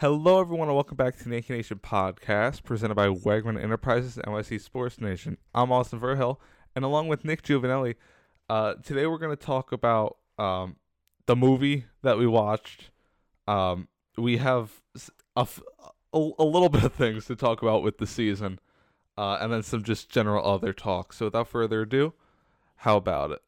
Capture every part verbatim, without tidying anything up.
Hello, everyone, and welcome back to the Yankee Nation podcast, presented by Wegman Enterprises and N Y C Sports Nation. I'm Austin Verhill, and along with Nick Giovanelli, uh, today we're going to talk about um, the movie that we watched. Um, we have a, a, a little bit of things to talk about with the season, uh, and then some just general other talk. So without further ado, how about it?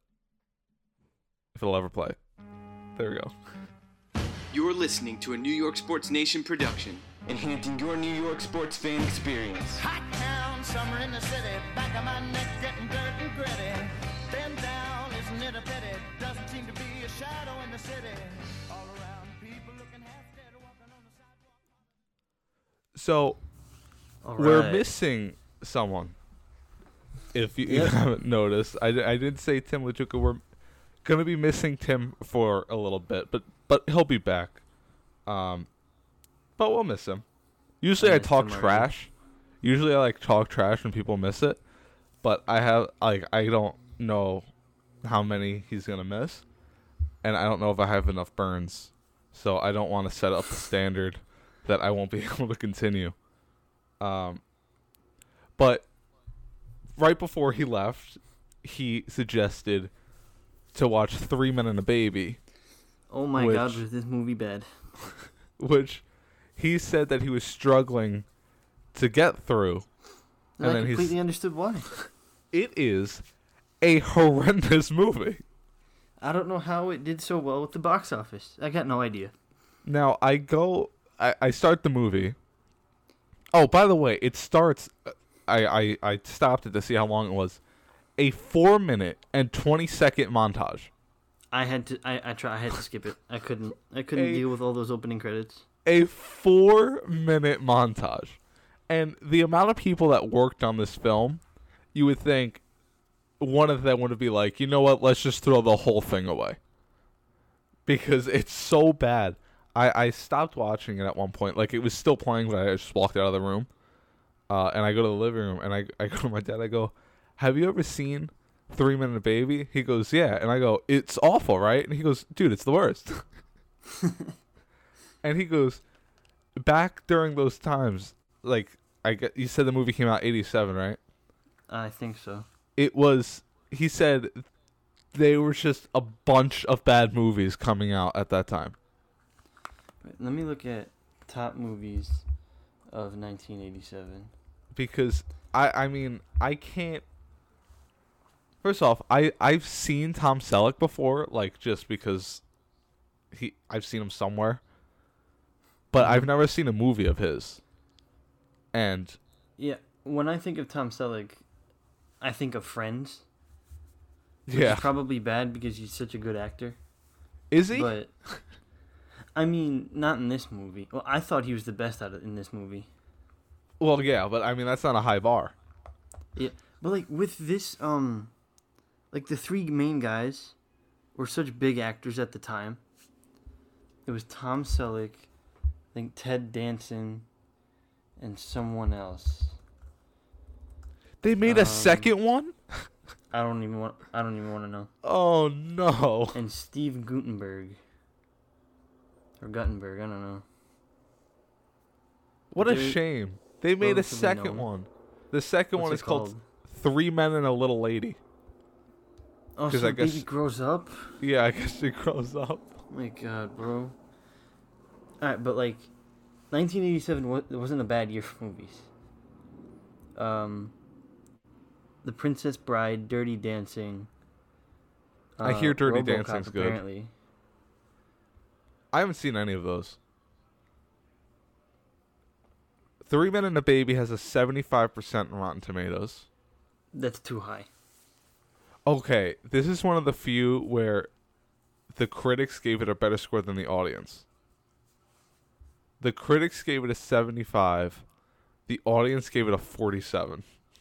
If it'll ever play. There we go. You're listening to a New York Sports Nation production, enhancing your New York sports fan experience. Hot town, summer in the city, back of my neck getting dirt and gritty. Bend down, isn't it a pity? Doesn't seem to be a shadow in the city. All around, people looking half dead, walking on the sidewalk. So, All we're right. missing someone. If you, you Yep. haven't noticed, I, I did say Tim LaJuca. We're going to be missing Tim for a little bit, but but he'll be back. Um, but we'll miss him. Usually I, I missed talk him already. trash. Usually I like talk trash when people miss it, but I have like I don't know how many he's gonna miss, and I don't know if I have enough burns, so I don't want to set up a standard that I won't be able to continue. Um, but right before he left, he suggested to watch Three Men and a Baby, Oh my Which- god, was this movie bad? which he said that he was struggling to get through. And, And I then he's- completely understood why. It is a horrendous movie. I don't know how it did so well with the box office. I got no idea. Now, I go, I, I start the movie. Oh, by the way, it starts, I, I, I stopped it to see how long it was. A four minute and twenty second montage. I had to. I I try. I had to skip it. I couldn't. I couldn't A- deal with all those opening credits. A four minute montage. And the amount of people that worked on this film, you would think one of them would be like, you know what, let's just throw the whole thing away. Because it's so bad. I, I stopped watching it at one point. Like, it was still playing, but I just walked out of the room. Uh, and I go to the living room, and I, I go to my dad, I go, have you ever seen Three Men and a Baby? He goes, yeah. And I go, it's awful, right? And he goes, dude, it's the worst. And he goes, back during those times, like, I get, you said the movie came out eighty-seven, right? I think so. It was, he said, they were just a bunch of bad movies coming out at that time. Wait, let me look at top movies of nineteen eighty-seven. Because, I, I mean, I can't. First off, I, I've seen Tom Selleck before, like, just because he I've seen him somewhere. But I've never seen a movie of his. And, Yeah, when I think of Tom Selleck, I think of Friends. Which yeah. is probably bad because he's such a good actor. Is he? But I mean, not in this movie. Well, I thought he was the best out of in this movie. Well, yeah, but I mean, that's not a high bar. Yeah, but like with this, um, like the three main guys were such big actors at the time. It was Tom Selleck, I think Ted Danson, and someone else. They made a Um, second one? I don't even want. I don't even want to know. Oh, no. And Steve Gutenberg or Guttenberg, I don't know. What a They're shame. They made a relatively second known. one. The second What's one it is called Three Men and a Little Lady. Oh, 'cause so I the baby guess- grows up. Yeah, I guess she grows up. Oh my god, bro. Alright, but like, nineteen eighty-seven wa- it wasn't a bad year for movies. Um, The Princess Bride, Dirty Dancing. I hear Dirty RoboCop, Dancing's good. Apparently. I haven't seen any of those. Three Men and a Baby has a seventy-five percent on Rotten Tomatoes. That's too high. Okay, this is one of the few where the critics gave it a better score than the audience. The critics gave it a seventy-five. The audience gave it a forty-seven.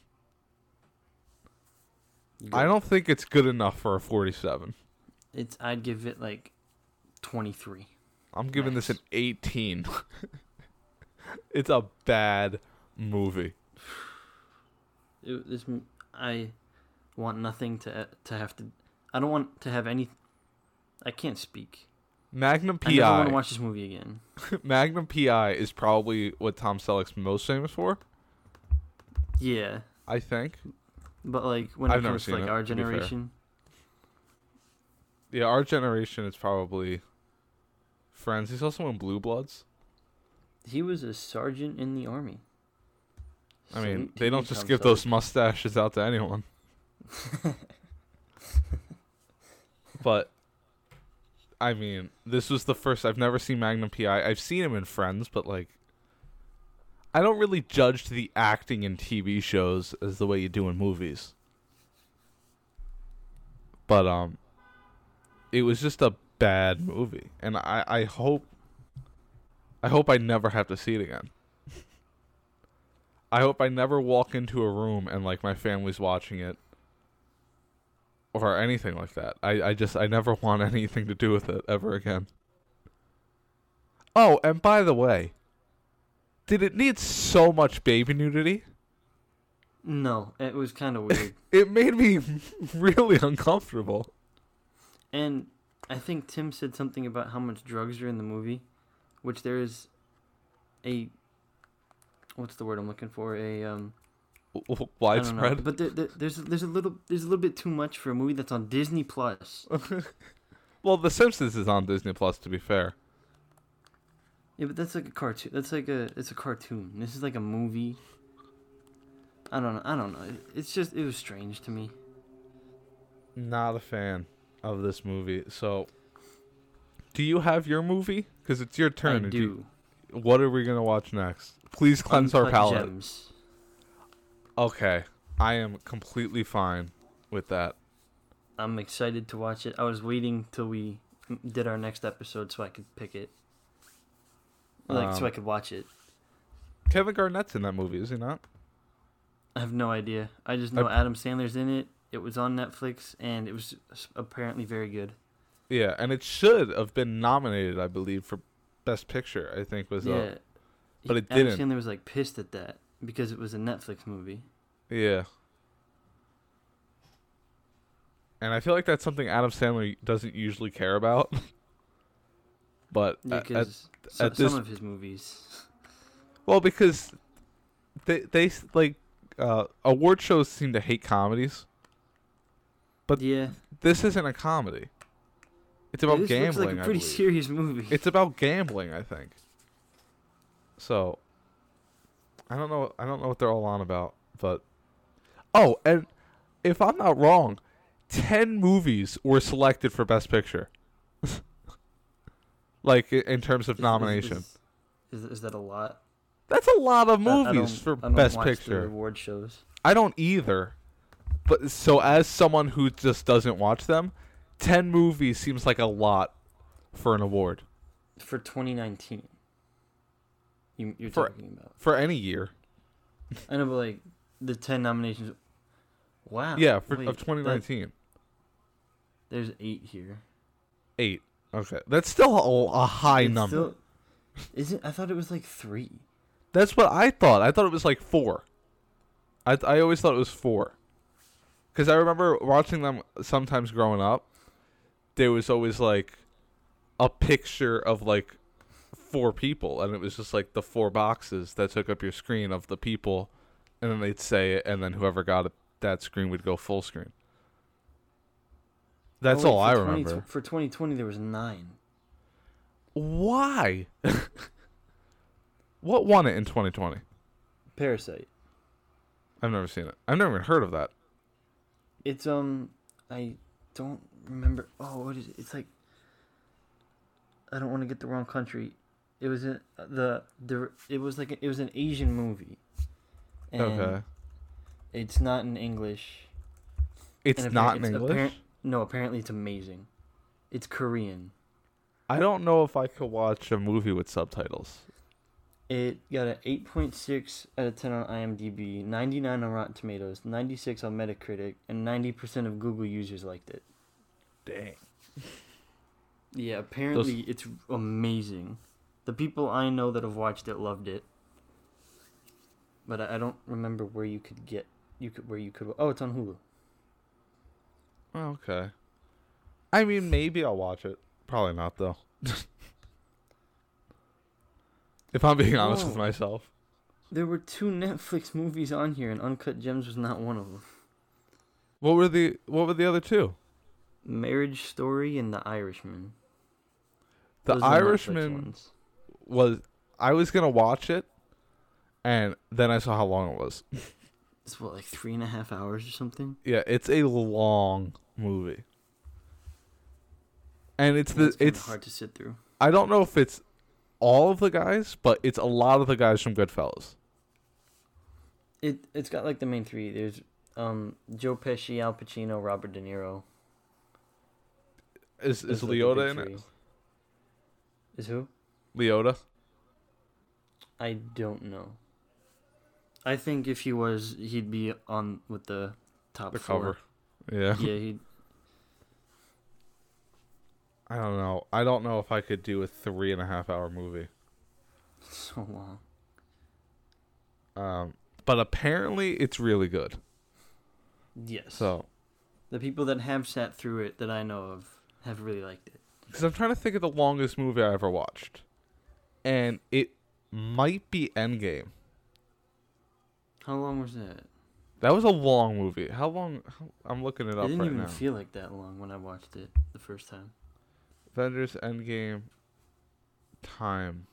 I Good. don't think it's good enough for a forty-seven. It's. I'd give it like twenty-three. I'm giving this Nice. an eighteen. It's a bad movie. It, this. m- I want nothing to to have to. I don't want to have any. I can't speak. Magnum I never want P I. to watch this movie again. Magnum P I is probably what Tom Selleck's most famous for. Yeah, I think. but like when I've it never comes to seen like it, our to be fair. generation, Yeah, our generation is probably Friends. He's also in Blue Bloods. he was a sergeant in the army. I mean, Salute to they you, don't just Tom give Selleck. those mustaches out to anyone. But, I mean, this was the first. I've never seen Magnum P I. I've seen him in Friends, but, like, I don't really judge the acting in T V shows as the way you do in movies. But, um, it was just a bad movie. And I, I hope, I hope I never have to see it again. I hope I never walk into a room and, like, my family's watching it. Or anything like that. I, I just, I never want anything to do with it ever again. Oh, and by the way, did it need so much baby nudity? No, it was kind of weird. It made me really uncomfortable. And I think Tim said something about how much drugs are in the movie, which there is a what's the word I'm looking for? A um I don't know, Widespread. but there, there, there's there's a little there's a little bit too much for a movie that's on Disney Plus. Well, The Simpsons is on Disney Plus, to be fair. Yeah, but that's like a cartoon. That's like a it's a cartoon. This is like a movie. I don't know. I don't know. It's just it was strange to me. Not a fan of this movie. So, do you have your movie? Because it's your turn. I Do do. you- what are we gonna watch next? Please cleanse our Uncut palate. Gems. Okay, I am completely fine with that. I'm excited to watch it. I was waiting till we m- did our next episode so I could pick it. Like so Um, I could watch it. Kevin Garnett's in that movie, is he not? I have no idea. I just know I- Adam Sandler's in it. It was on Netflix and it was s- apparently very good. Yeah, and it should have been nominated, I believe, for Best Picture. I think was Yeah. uh, but it Adam didn't. Sandler was like pissed at that because it was a Netflix movie. yeah. And I feel like that's something Adam Sandler doesn't usually care about. But Yeah, at- at- because some, at this- some of his movies. well, because they they s- like uh, award shows seem to hate comedies. But Yeah. this isn't a comedy. It's about This gambling. looks like a I pretty believe. serious movie. It's about gambling, I think. So, I don't know. I don't know what they're all on about, but oh, and if I'm not wrong, ten movies were selected for Best Picture. Like i- in terms of Is- is- nomination, Is, is, is that a lot? that's a lot of I- I movies don't- for I don't Best watch the Picture. award shows. I don't either. But so as someone who just doesn't watch them, ten movies seems like a lot for an award For twenty nineteen. You, you're For- talking about. for any year. I know, but like the ten nominations. Wow. Yeah, for wait, of twenty nineteen. that- there's eight here. Eight. Okay, that's still a, a high It's number. still- is it? I thought it was like three. That's what I thought. I thought it was like four. I I always thought it was four. Because I remember watching them sometimes growing up. There was always like a picture of like four people, and it was just like the four boxes that took up your screen of the people, and then they'd say it, and then whoever got it, that screen would go full screen. That's Oh, wait, all for I twenty remember. For twenty twenty, there was nine. Why? What won it in twenty twenty? Parasite. I've never seen it. I've never even heard of that. It's um, I don't remember. Oh, what is it? It's like I don't want to get the wrong country. It was a, the the it was like a, it was an Asian movie. And Okay. It's not in English. It's and not appar- in it's English? appar- no, apparently it's amazing. It's Korean. I don't know if I could watch a movie with subtitles. It got an eight point six out of ten on IMDb, ninety-nine on Rotten Tomatoes, ninety-six on Metacritic, and ninety percent of Google users liked it. Dang. Yeah, apparently it's amazing. The people I know that have watched it loved it. But I, I don't remember where you could get you could where you could Oh, it's on Hulu. Okay. I mean, maybe I'll watch it. Probably not though. If I'm being honest with Oh. myself. There were two Netflix movies on here, and Uncut Gems was not one of them. What were the What were the other two? Marriage Story and The Irishman. The Those are Netflix Irishman ones. was. I was gonna watch it, and then I saw how long it was. It's what, like three and a half hours or something? Yeah, it's a long movie, and it's the It's kinda it's. hard to sit through. I don't know if it's all of the guys, but it's a lot of the guys from Goodfellas. It it's got like the main three. There's um Joe Pesci, Al Pacino, Robert De Niro. Is Those is are, like, the Leota big in three. it? Is who? Leota. I don't know. I think if he was, he'd be on with the top The four. cover. Yeah. Yeah, he. I don't know. I don't know if I could do a three and a half hour movie. So long. Um, but apparently it's really good. Yes. So, The people that have sat through it that I know of have really liked it. because I'm trying to think of the longest movie I ever watched, and it might be Endgame. How long was that? That was a long movie. How long? How, I'm looking it It up didn't right even now. feel like that long when I watched it the first time. Avengers Endgame time.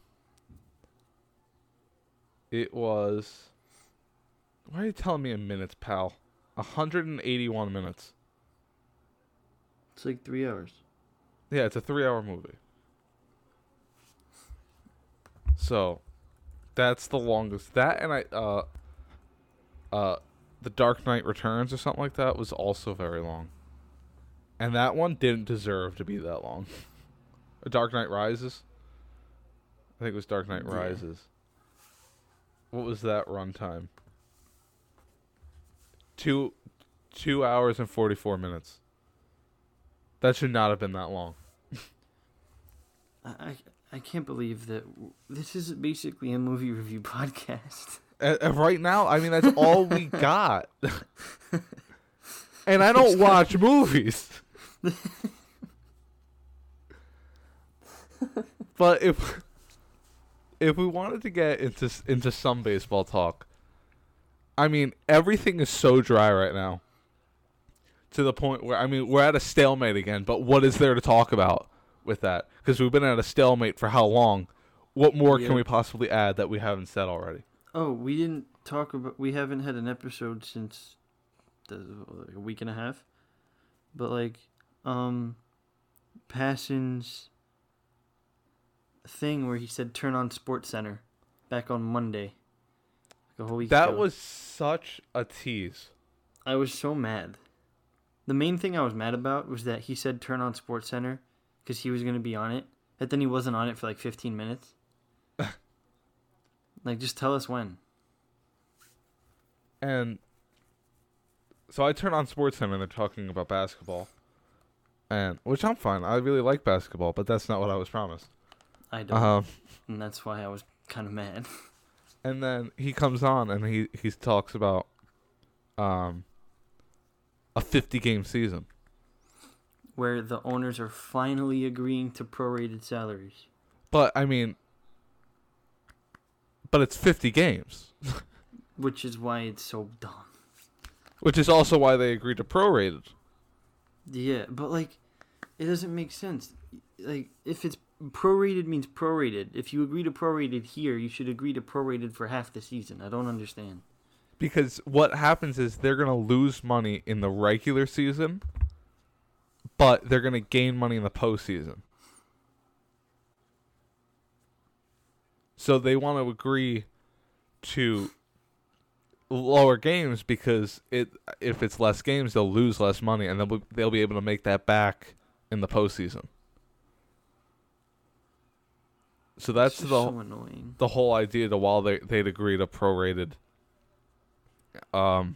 It was. Why are you telling me in minutes, pal? one hundred eighty-one minutes. It's like three hours. Yeah, it's a three-hour movie. So, that's the longest. That and I, uh, uh, The Dark Knight Returns or something like that was also very long. And that one didn't deserve to be that long. Dark Knight Rises. I think it was Dark Knight Yeah. Rises. What was that runtime? Two, two hours and forty-four minutes. That should not have been that long. I, I, I can't believe that w- this is basically a movie review podcast. Uh, uh, right now, I mean, that's all we got. And I don't watch movies. But if if we wanted to get into s- into some baseball talk, I mean, everything is so dry right now. To the point where, I mean, we're at a stalemate again, but what is there to talk about with that? Because we've been at a stalemate for how long? What more Yeah. can we possibly add that we haven't said already? Oh, we didn't talk about. We haven't had an episode since the, like a week and a half. But like, um, Passion's thing where he said turn on Sports Center back on Monday, like a whole week That ago. was such a tease. I was so mad. The main thing I was mad about was that he said turn on Sports Center because he was going to be on it, but then he wasn't on it for like fifteen minutes. Like, just tell us when. And so I turn on SportsCenter and they're talking about basketball. And which I'm fine. I really like basketball, but that's not what I was promised. I don't. Um And that's why I was kind of mad. and then he comes on and he he talks about um a fifty game season. Where the owners are finally agreeing to prorated salaries. But I mean but it's fifty games, Which is why it's so dumb. which is also why they agreed to prorated. Yeah, but like, it doesn't make sense. Like, if it's prorated means prorated. If you agree to prorated here, you should agree to prorated for half the season. I don't understand. Because what happens is they're going to lose money in the regular season, but they're going to gain money in the postseason. So they want to agree to lower games because it if it's less games, they'll lose less money, and they'll be, they'll be able to make that back in the postseason. So that's It's the just so annoying. the whole idea to while they they'd agree to prorated um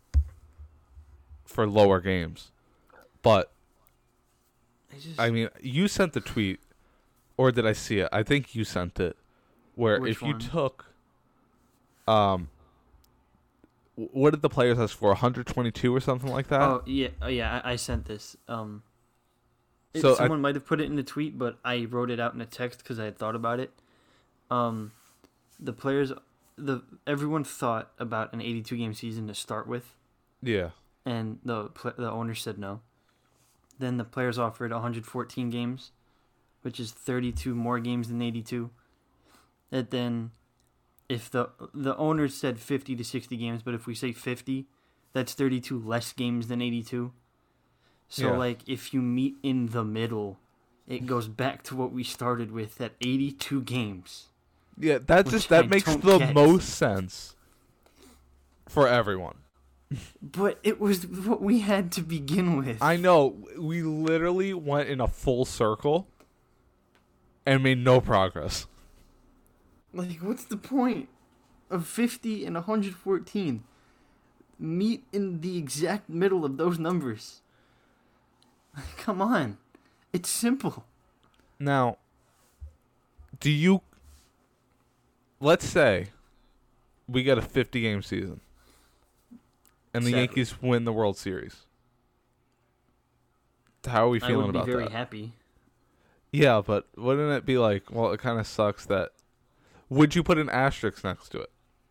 for lower games. But I just, I mean, you sent the tweet, or did I see it? I think you sent it, where Which if you one? took um w- what did the players ask for, one hundred twenty-two or something like that? oh yeah, oh yeah. I, I sent this. Um, It, So I- someone might have put it in a tweet, but I wrote it out in a text because I had thought about it. Um, the players, the everyone thought about an eighty-two game season to start with, Yeah. and the pl- the owner said no. Then the players offered one hundred fourteen games, which is thirty-two more games than eighty-two. And then, if the the owners said fifty to sixty games, but if we say fifty, that's thirty-two less games than eighty-two. So, Yeah. like, if you meet in the middle, it goes back to what we started with at eighty-two games. Yeah, that Which just that I makes don't the get. most sense for everyone. But it was what we had to begin with. I know we literally went in a full circle and made no progress. Like, what's the point of fifty and one hundred fourteen? Meet in the exact middle of those numbers. Come on. It's simple. Now, do you let's say we get a fifty game season and the Sadly. Yankees win the World Series. How are we I feeling would be about very that? happy. Yeah, but wouldn't it be like, well, it kind of sucks that. Would you put an asterisk next to it?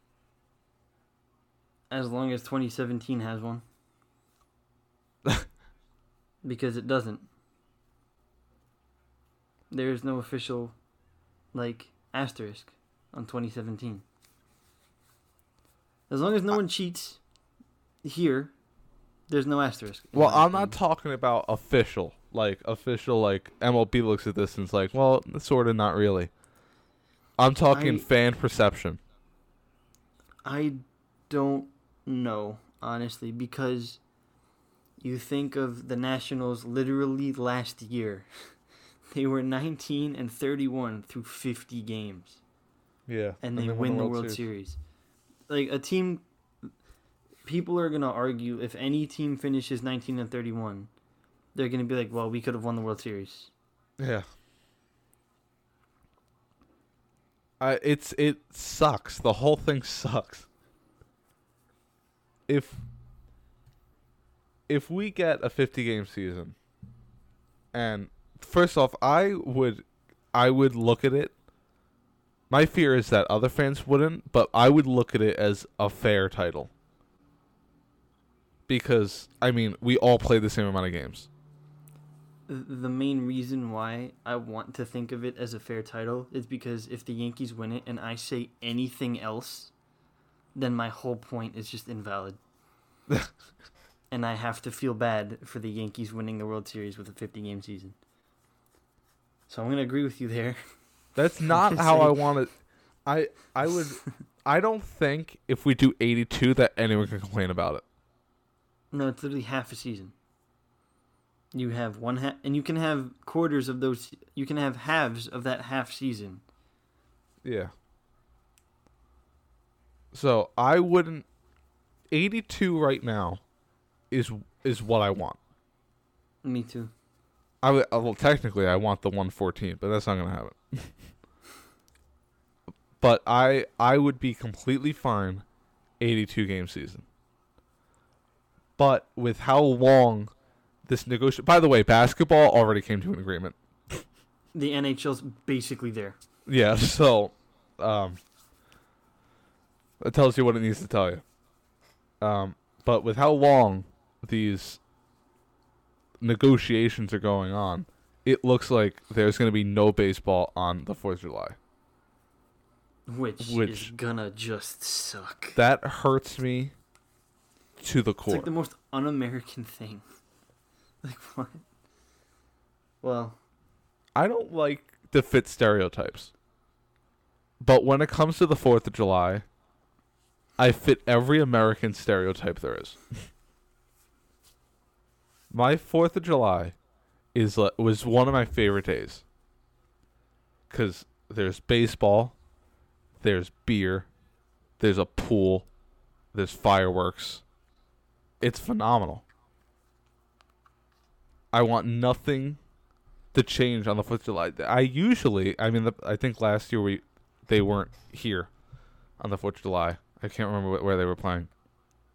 As long as twenty seventeen has one. Because it doesn't. There's no official, like, asterisk on twenty seventeen. As long as no one cheats here, there's no asterisk. in Well, my I'm not opinion. talking about official. Like, official, like, M L B looks at this and it's like, well, sort of, not really. I'm talking I- fan perception. I don't know, honestly, because you think of the Nationals literally last year. They were nineteen and thirty-one through fifty games, Yeah. and they win the World Series. Like, a team, people are going to argue if any team finishes nineteen and thirty-one, they're going to be like, well, we could have won the World Series. Yeah. I it's it sucks. The whole thing sucks. If if we get a fifty game season, and first off, I would I would look at it. My fear is that other fans wouldn't, but I would look at it as a fair title. Because I mean, we all play the same amount of games. The main reason why I want to think of it as a fair title is because if the Yankees win it and I say anything else, then my whole point is just invalid. And I have to feel bad for the Yankees winning the World Series with a fifty game season. So I'm going to agree with you there. That's not how I want it. I I would I don't think if we do eighty-two that anyone can complain about it. No, it's literally half a season. You have one half, and you can have quarters of those, you can have halves of that half season. Yeah. So I wouldn't. eighty-two right now is is what I want. Me too. I would, well, technically I want the one fourteen, but that's not gonna happen. But I I would be completely fine, eighty-two game season. But with how long this negotiation. By the way, basketball already came to an agreement. The N H L's basically there. Yeah, so um, it tells you what it needs to tell you. Um, but with how long these negotiations are going on, it looks like there's going to be no baseball on the fourth of July. Which, Which- is gonna just suck. That hurts me to the It's core. like the most un-American thing. Like, what? Well, I don't like to fit stereotypes. But when it comes to the fourth of July, I fit every American stereotype there is. My fourth of July is uh, was one of my favorite days. Cuz there's baseball, there's beer, there's a pool, there's fireworks. It's phenomenal. I want nothing to change on the fourth of July. I usually, I mean, the, I think last year we, they weren't here on the fourth of July. I can't remember wh- where they were playing.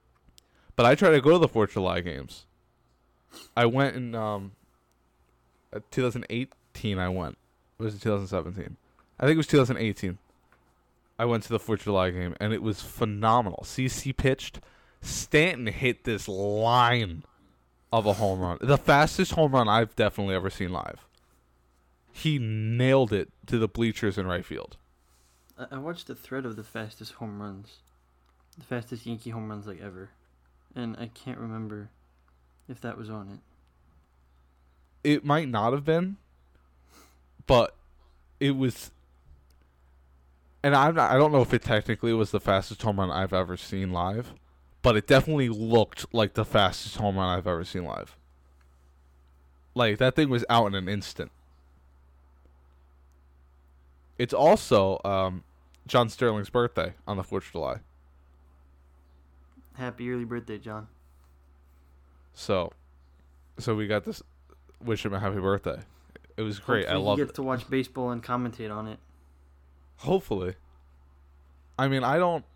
But I try to go to the fourth of July games. I went and um, uh, twenty eighteen I went. Or was it twenty seventeen? I think it was twenty eighteen. I went to the fourth of July game, and it was phenomenal. C C pitched. Stanton hit this line of a home run. The fastest home run I've definitely ever seen live. He nailed it to the bleachers in right field. I, I watched a thread of the fastest home runs. The fastest Yankee home runs like ever. And I can't remember if that was on it. It might not have been, but it was. And I'm not, I don't know if it technically was the fastest home run I've ever seen live, but it definitely looked like the fastest home run I've ever seen live. Like, that thing was out in an instant. It's also um, John Sterling's birthday on the fourth of July. Happy early birthday, John. So, so we got this. Wish him a happy birthday. It was great. Hopefully I loved you get it. to watch baseball and commentate on it. Hopefully. I mean, I don't.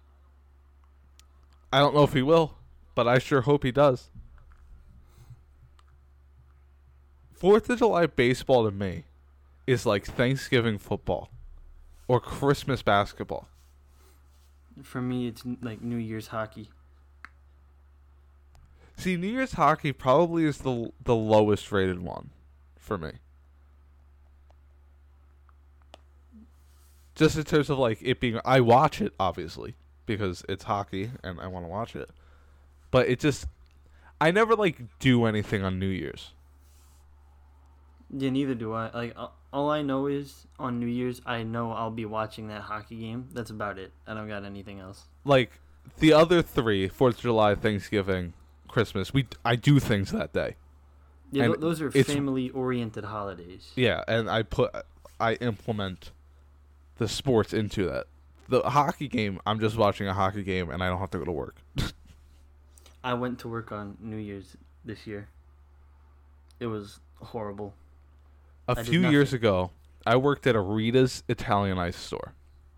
I don't know if he will, but I sure hope he does. Fourth of July baseball to me is like Thanksgiving football or Christmas basketball. For me, it's n- like New Year's hockey. See, New Year's hockey probably is the the lowest rated one for me. Just in terms of like it being, I watch it obviously because it's hockey and I want to watch it, but it just, I never like do anything on New Year's. Yeah, neither do I. Like, a- all I know is on New Year's, I know I'll be watching that hockey game. That's about it. I don't got anything else. Like the other three, Fourth of July, Thanksgiving, Christmas, we I do things that day. Yeah, And th- those are it's- family-oriented holidays. Yeah, and I put I implement the sports into that. The hockey game, I'm just watching a hockey game and I don't have to go to work. I went to work on New Year's this year. It was horrible. A I did few years nothing. ago, I worked at a Rita's Italian ice store.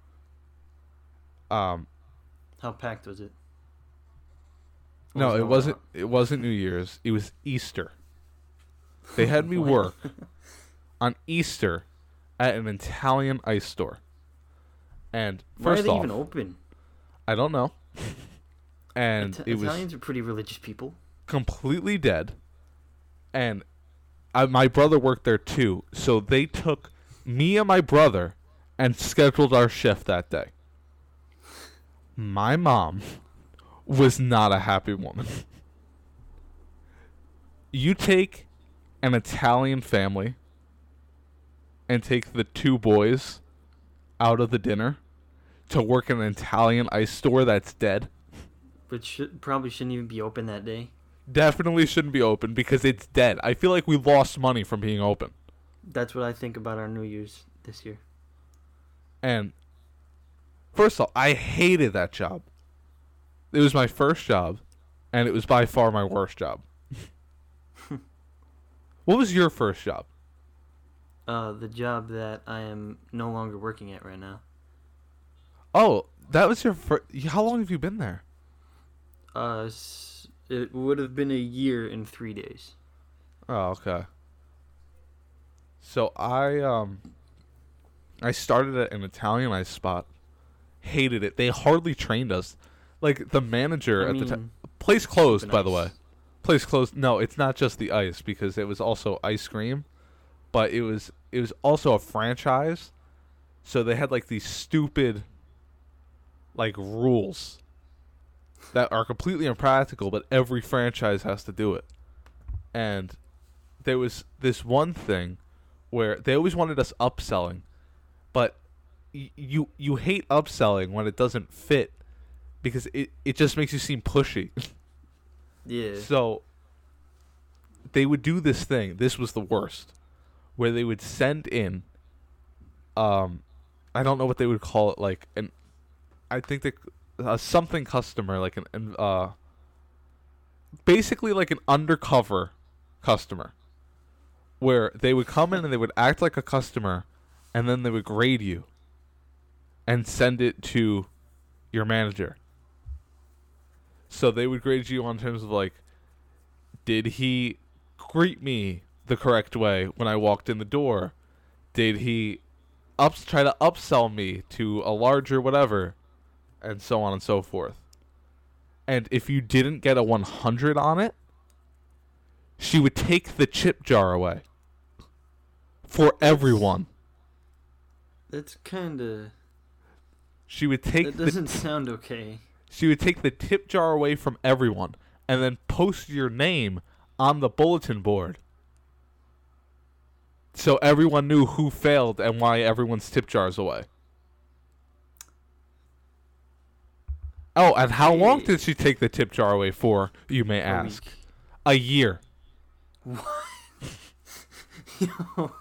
Um, How packed was it? Or no, was it all wasn't. out? It wasn't New Year's. It was Easter. They had me work on Easter at an Italian ice store. And Why are first they off, even open? I don't know. And Ita- it was Italians are pretty religious people. completely dead. And I, my brother worked there too, so they took me and my brother and scheduled our shift that day. My mom was not a happy woman. You take an Italian family and take the two boys out of the dinner to work in an Italian ice store that's dead. But should, probably shouldn't even be open that day. Definitely shouldn't be open because it's dead. I feel like we lost money from being open. That's what I think about our New Year's this year. And first of all, I hated that job. It was my first job, and it was by far my worst job. What was your first job? Uh, the job that I am no longer working at right now. Oh, that was your first. How long have you been there? Uh, s- it would have been a year in three days. Oh, okay. So I um I started at an Italian ice spot. Hated it. They hardly trained us. Like the manager I at the mean, time. Place closed, open by the ice. way. Place closed. No, it's not just the ice because it was also ice cream, but it was it was also a franchise. So they had like these stupid like rules that are completely impractical, but every franchise has to do it. And there was this one thing where they always wanted us upselling, but y- you you hate upselling when it doesn't fit because it, it just makes you seem pushy. Yeah. So they would do this thing. This was the worst, where they would send in, um, I don't know what they would call it, like an, I think they, uh, something customer, like an, an, uh, basically like an undercover customer, where they would come in and they would act like a customer, and then they would grade you, and send it to your manager. So they would grade you on terms of like, did he greet me the correct way when I walked in the door? Did he ups try to upsell me to a larger whatever, and so on and so forth? And if you didn't get a one hundred on it, she would take the chip jar away for everyone. That's kind of... She would take That the doesn't sound okay. She would take the tip jar away from everyone and then post your name on the bulletin board. So everyone knew who failed and why everyone's tip jar's away. Oh, and how long Hey. did she take the tip jar away for, you may A ask? week. A year. What? Yo.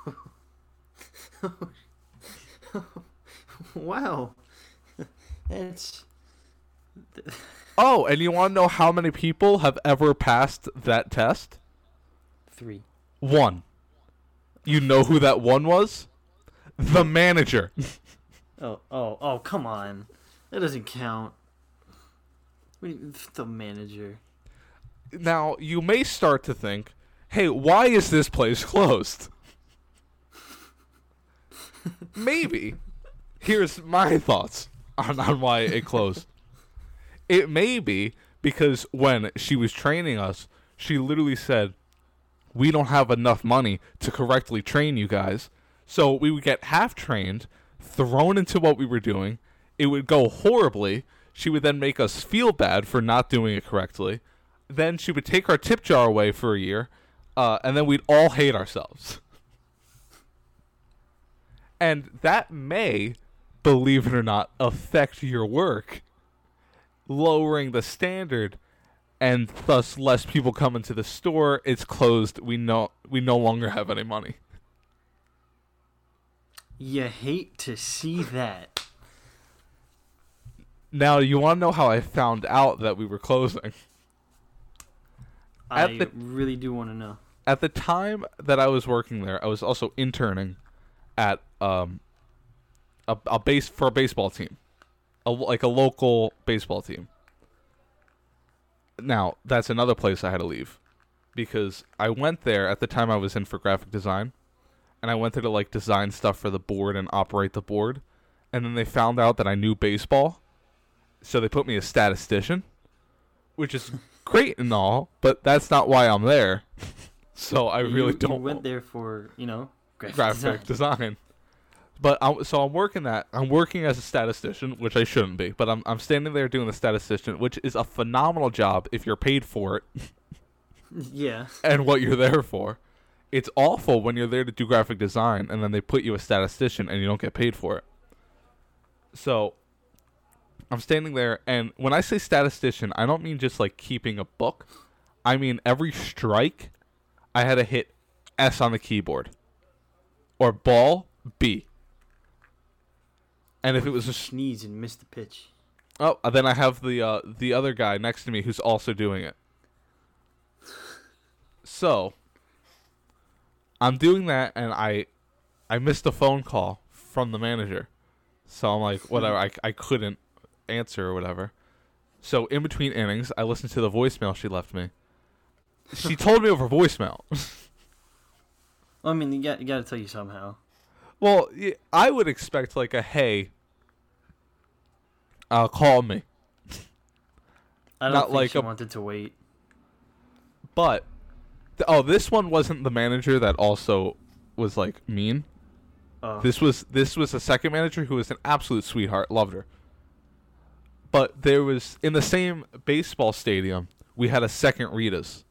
Wow. That's... Oh, and you want to know how many people have ever passed that test? Three. One. You know who that one was? The manager. Oh, oh, oh, come on. That doesn't count. What do you, the manager. Now, you may start to think, hey, why is this place closed? Maybe. Here's my thoughts on, on why it closed. It may be because when she was training us, she literally said, we don't have enough money to correctly train you guys. So we would get half trained, thrown into what we were doing. It would go horribly. She would then make us feel bad for not doing it correctly. Then she would take our tip jar away for a year, uh, and then we'd all hate ourselves. And that may, believe it or not, affect your work, lowering the standard, and thus less people come into the store. It's closed. We no we no longer have any money. You hate to see that. Now, you want to know how I found out that we were closing? At I the- really do want to know. At the time that I was working there, I was also interning at um a, a base for a baseball team, a, like a local baseball team. Now, that's another place I had to leave because I went there at the time I was in for graphic design, and I went there to like design stuff for the board and operate the board, and then they found out that I knew baseball, so they put me as statistician, which is great and all, but that's not why I'm there. So I really you, don't You went want- there for, you know, graphic, graphic design. design. But I'm, so I'm working that. I'm working as a statistician, which I shouldn't be. But I'm I'm standing there doing the statistician, which is a phenomenal job if you're paid for it Yeah. and what you're there for. It's awful when you're there to do graphic design and then they put you a statistician and you don't get paid for it. So I'm standing there, and when I say statistician, I don't mean just like keeping a book. I mean every strike, I had to hit S on the keyboard, or ball B. And if it was a sh- Sneeze and miss the pitch. oh, then I have the uh, the other guy next to me who's also doing it. So I'm doing that, and I I missed a phone call from the manager. So I'm like, whatever. I I couldn't answer or whatever. So in between innings, I listened to the voicemail she left me. She told me over voicemail. I mean, you got you got to tell you somehow. Well, y- I would expect like a hey, uh, call me. I don't Not think like she a- wanted to wait. But th- oh, this one wasn't the manager that also was like mean. Oh. This was this was a second manager who was an absolute sweetheart, loved her. But there was in the same baseball stadium, we had a second Rita's.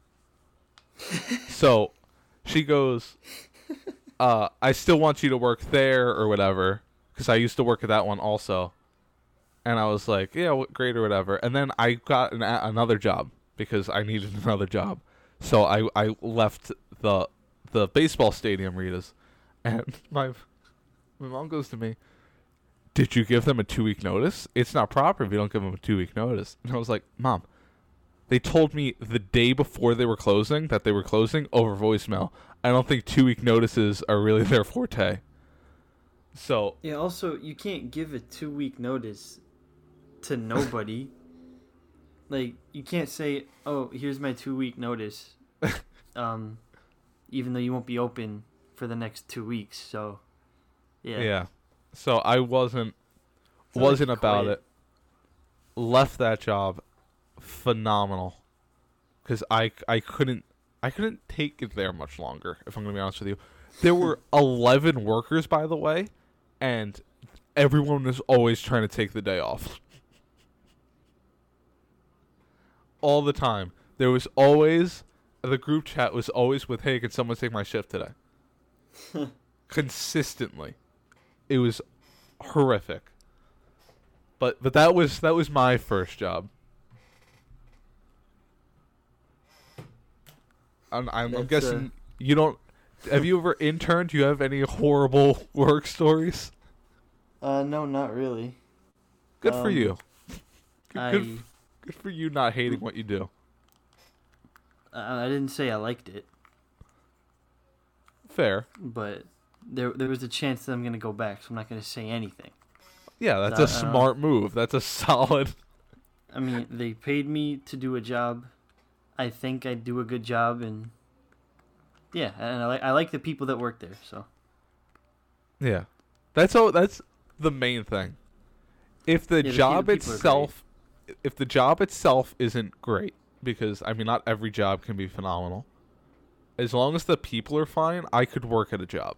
So she goes, uh, I still want you to work there or whatever, because I used to work at that one also. And I was like, yeah, what, great or whatever. And then I got an, a- another job because I needed another job. So I, I left the the baseball stadium Rita's, and my my mom goes to me, did you give them a two week notice? It's not proper if you don't give them a two week notice. And I was like, Mom, they told me the day before they were closing that they were closing over voicemail. I don't think two week notices are really their forte. So Yeah, also, you can't give a two week notice to nobody. Like, you can't say, oh, here's my two week notice. Um, even though you won't be open for the next two weeks. So, yeah. Yeah. So I wasn't So, like, wasn't about quit. it. Left that job, phenomenal, because I I couldn't I couldn't take it there much longer. If I'm gonna be honest with you, there were eleven workers, by the way, and everyone was always trying to take the day off. All the time. There was always, the group chat was always with, hey, can someone take my shift today? Consistently. It was horrific. But but that was that was my first job. I'm I'm, I'm That's, guessing uh, you don't. Have you ever interned? Do you have any horrible work stories? Uh, no, not really. Good for Um, you. Good, I good, good for you not hating what you do. I I didn't say I liked it, Fair. but there there was a chance that I'm gonna go back, so I'm not gonna say anything. Yeah, that's Uh, a smart move. That's a solid. I mean, they paid me to do a job. I think I do a good job, and yeah, and I like I like the people that work there. So Yeah, that's all. That's the main thing. If the Yeah, the pe- job the people are itself, if the job itself isn't great, because I mean, not every job can be phenomenal. As long as the people are fine, I could work at a job.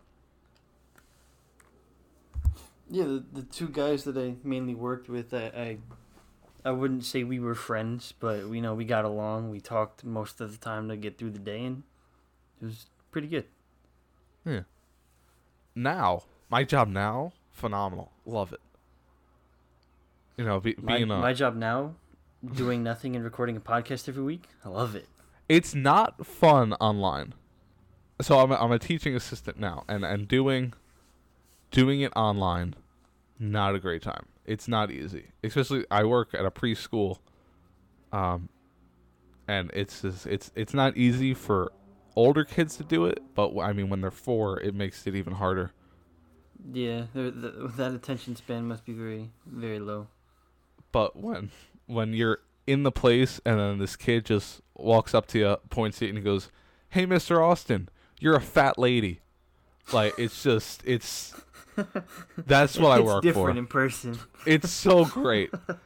yeah, the the two guys that I mainly worked with, I I, I wouldn't say we were friends, but we know we got along. We talked most of the time to get through the day, and it was pretty good. Yeah. Now, my job now, phenomenal. Love it. You know, be, My being a, my job now, doing nothing and recording a podcast every week, I love it. it's not fun online. So I'm a, I'm a teaching assistant now, and, and doing doing it online, not a great time. It's not easy, especially I work at a preschool, um, and it's just, it's it's not easy for older kids to do it. But I mean, when they're four, it makes it even harder. Yeah, the, the, that attention span must be very very low. But when when you're in the place and then this kid just walks up to you, points at you, and he goes, "Hey, Mister Austin, you're a fat lady." Like, it's just, it's, that's what I it's work different for. in person. It's so great.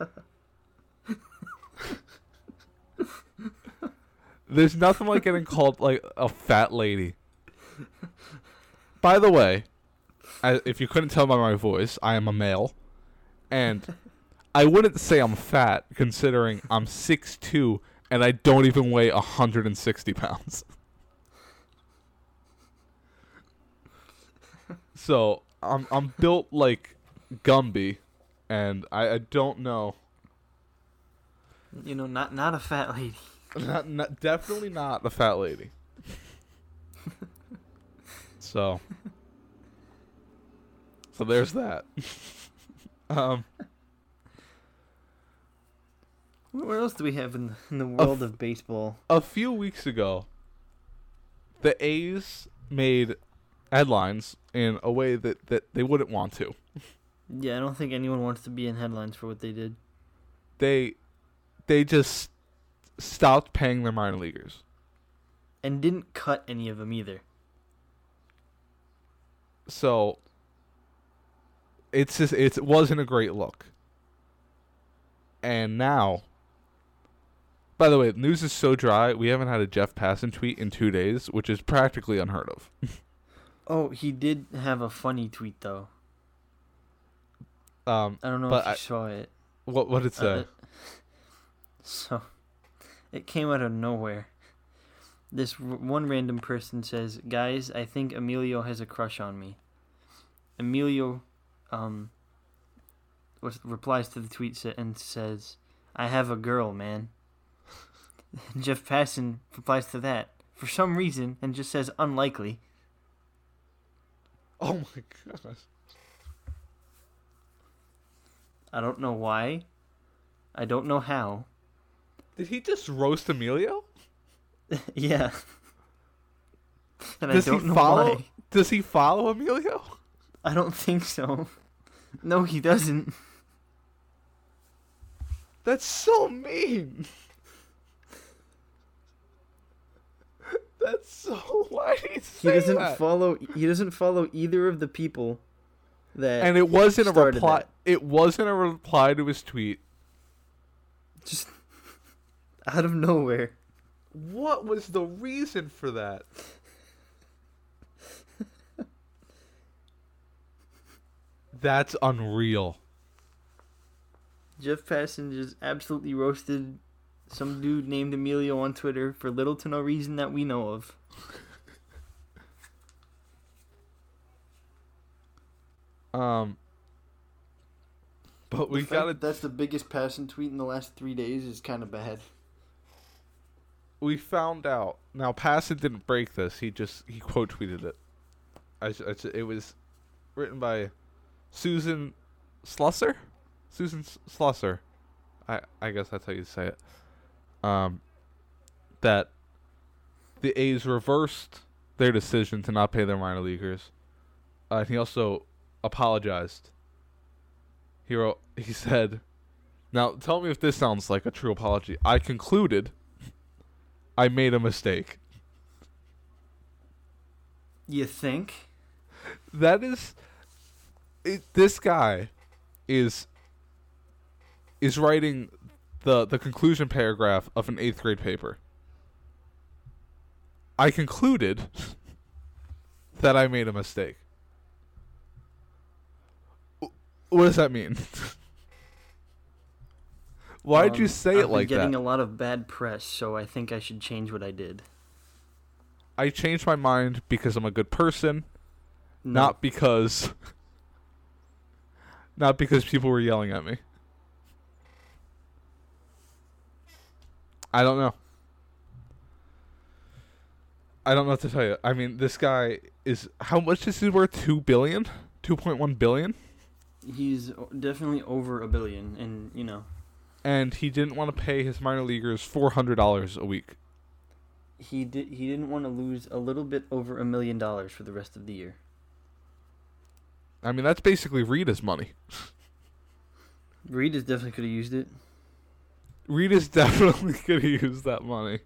There's nothing like getting called, like, a fat lady. By the way, I, if you couldn't tell by my voice, I am a male. And I wouldn't say I'm fat, considering I'm six two and I don't even weigh one hundred sixty pounds. So, I'm I'm built like Gumby, and I, I don't know. You know, not not a fat lady. Not, not, definitely not a fat lady. So, so there's that. um, What else do we have in the, in the world of baseball? a few weeks ago, the A's made headlines in a way that, that they wouldn't want to. Yeah, I don't think anyone wants to be in headlines for what they did. They, they just stopped paying their minor leaguers. And didn't cut any of them either. So, it's just, it's, it wasn't a great look. And now, by the way, the news is so dry, we haven't had a Jeff Passan tweet in two days, which is practically unheard of. Oh, he did have a funny tweet, though. Um, I don't know but if you I- saw it. what what did it say? Uh, so, it came out of nowhere. This r- one random person says, "Guys, I think Emilio has a crush on me." Emilio, um, was, replies to the tweet sa- and says, "I have a girl, man." And Jeff Passan replies to that for some reason and just says, "Unlikely." Oh my gosh. I don't know why. I don't know how. Did he just roast Emilio? Yeah. And Does I don't he know follow why. Does he follow Emilio? I don't think so. No, he doesn't. That's so mean. That's so. Why did he He say doesn't that? follow. He doesn't follow either of the people that. And it wasn't a started reply. that. It wasn't a reply to his tweet. Just out of nowhere. What was the reason for that? That's unreal. Jeff Passan just absolutely roasted some dude named Emilio on Twitter for little to no reason that we know of. Um, but we The fact gotta. that that's the biggest Passan tweet in the last three days is kind of bad. We found out. Now, Passan didn't break this. He just he quote tweeted it. I, I, it was written by Susan Slusser. Susan S- Slusser. I I guess that's how you say it. Um, that the A's reversed their decision to not pay their minor leaguers. Uh, and he also apologized. He wrote. He said, "Now tell me if this sounds like a true apology. I concluded." I made a mistake. You think? That is, it, this guy is is writing the the conclusion paragraph of an eighth grade paper. I concluded that I made a mistake. W- What does that mean? Why'd Um, you say I've it been like getting that? a lot of bad press, so I think I should change what I did. I changed my mind because I'm a good person, No. not because not because people were yelling at me. I don't know. I don't know what to tell you. I mean, this guy is how much is he worth? Two billion, two point one billion, He's o- definitely over a billion, and you know and he didn't want to pay his minor leaguers four hundred dollars a week. he did. He didn't want to lose a little bit over a million dollars for the rest of the year. I mean, that's basically Rita's money. Reed is definitely could have used it. Rita's definitely gonna use that money.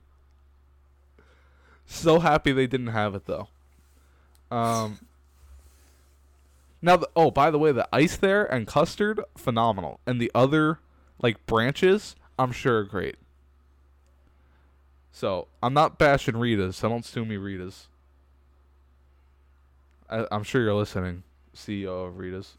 So happy they didn't have it though. Um. Now, the, oh, by the way, the ice there and custard, phenomenal, and the other like branches, I'm sure are great. So I'm not bashing Rita's, so don't sue me, Rita's. I, I'm sure you're listening, C E O of Rita's.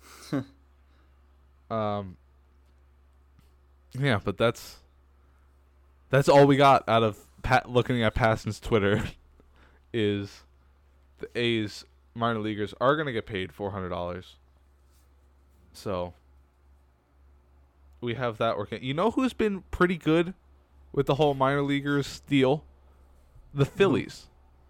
um. Yeah, but that's that's all we got out of Pat looking at Passan's Twitter. Is the A's minor leaguers are gonna get paid four hundred dollars. So we have that working. You know who's been pretty good with the whole minor leaguers deal? The Phillies.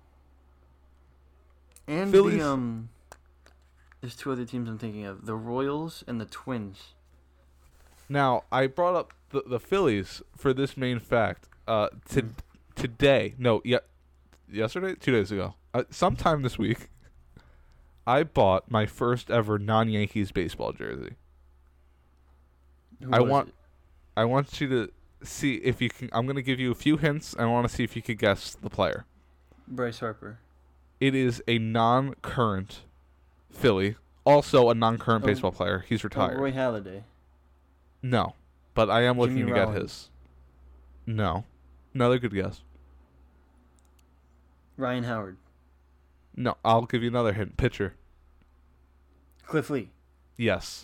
And Phillies- the um, there's two other teams I'm thinking of: the Royals and the Twins. Now I brought up the the Phillies for this main fact. Uh, to, Mm. today, no, yeah, yesterday, two days ago, uh, sometime this week, I bought my first ever non-Yankees baseball jersey. Who I was want, it? I want you to see if you can. I'm gonna give you a few hints. I want to see if you could guess the player. Bryce Harper. It is a non-current Philly, also a non-current Oh. baseball player. He's Oh, retired. Roy Halladay. No, but I am looking Jimmy to get Rollins. his. No, another good guess. Ryan Howard. No, I'll give you another hint. Pitcher. Cliff Lee. Yes.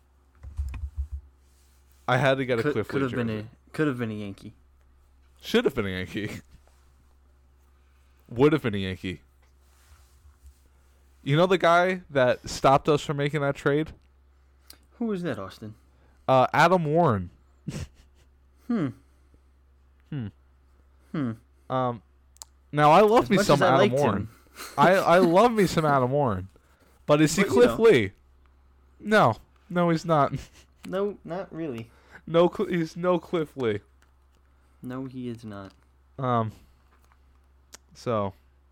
I had to get a Could, Cliff could Lee have been jersey. a could have been a Yankee. Should have been a Yankee. Would have been a Yankee. You know the guy that stopped us from making that trade? Who was that, Austin? Uh, Adam Warren. Hmm. Hmm. Hmm. Um, now I love As me much some as I Adam liked Warren. him. I I love me some Adam Warren, but is he But, you Cliff know. Lee? No, no, he's not. No, not really. No, Cl- he's no Cliff Lee. No, he is not. Um. So,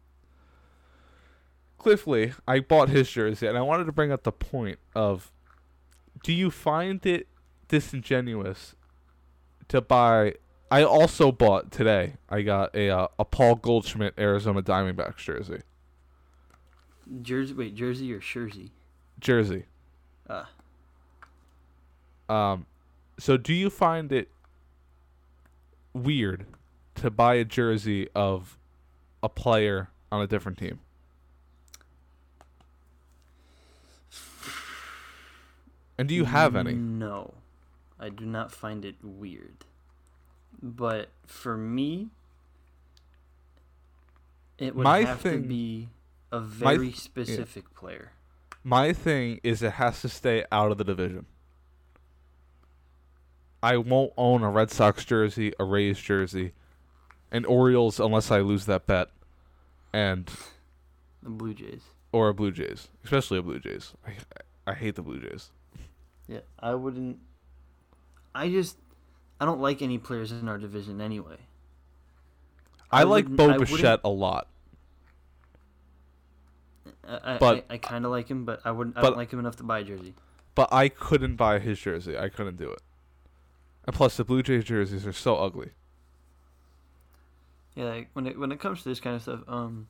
Cliff Lee, I bought his jersey, and I wanted to bring up the point of: do you find it disingenuous to buy I also bought today. I got a uh, a Paul Goldschmidt Arizona Diamondbacks jersey. Jersey, wait, jersey or jersey? Jersey. Ah, Um, so do you find it weird to buy a jersey of a player on a different team? And do you have any? No, I do not find it weird. But for me, it would My have thing- to be a my very th- yeah. specific player. My thing is it has to stay out of the division. I won't own a Red Sox jersey, a Rays jersey, an Orioles unless I lose that bet, and The Blue Jays. or a Blue Jays, especially a Blue Jays. I I hate the Blue Jays. Yeah, I wouldn't. I just, I don't like any players in our division anyway. I, I like wouldn't- Bo I Bichette wouldn't- a lot. I, But- I, I kind of like him, but I wouldn't. I but- don't like him enough to buy a jersey. But I couldn't buy his jersey. I couldn't do it. And plus, the Blue Jays jerseys are so ugly. Yeah, like when it when it comes to this kind of stuff, um,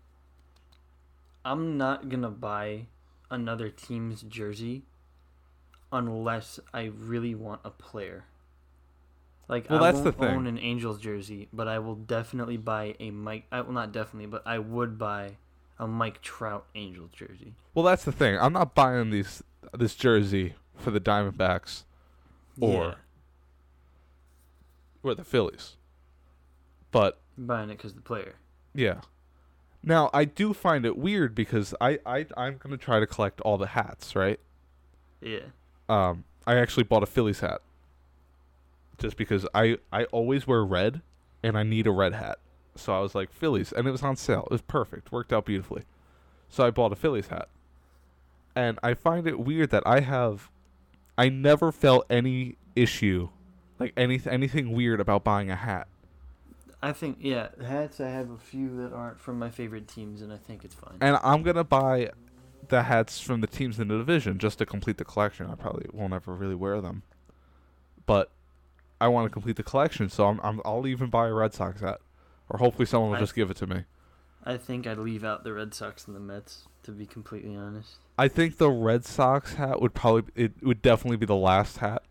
I'm not gonna buy another team's jersey unless I really want a player. Like Well, I that's the won't thing. own an Angels jersey, but I will definitely buy a Mike. I will not definitely, but I would buy a Mike Trout Angels jersey. Well, that's the thing. I'm not buying these this jersey for the Diamondbacks or Yeah, or the Phillies. But I'm buying it because the player. yeah. Now, I do find it weird because I, I I'm going to try to collect all the hats, right? Yeah, Um I actually bought a Phillies hat. Just because I I always wear red and I need a red hat. So I was like, Phillies, and it was on sale. It was perfect. Worked out beautifully. So I bought a Phillies hat. And I find it weird that I have I never felt any issue, like any anything weird about buying a hat. I think yeah. Hats. I have a few that aren't from my favorite teams, and I think it's fine. And I'm going to buy the hats from the teams in the division just to complete the collection. I probably won't ever really wear them. But I want to complete the collection, so I'm, I'm I'll even buy a Red Sox hat. Or hopefully someone will I- just give it to me. I think I'd leave out the Red Sox and the Mets, to be completely honest. I think the Red Sox hat would probably it would definitely be the last hat.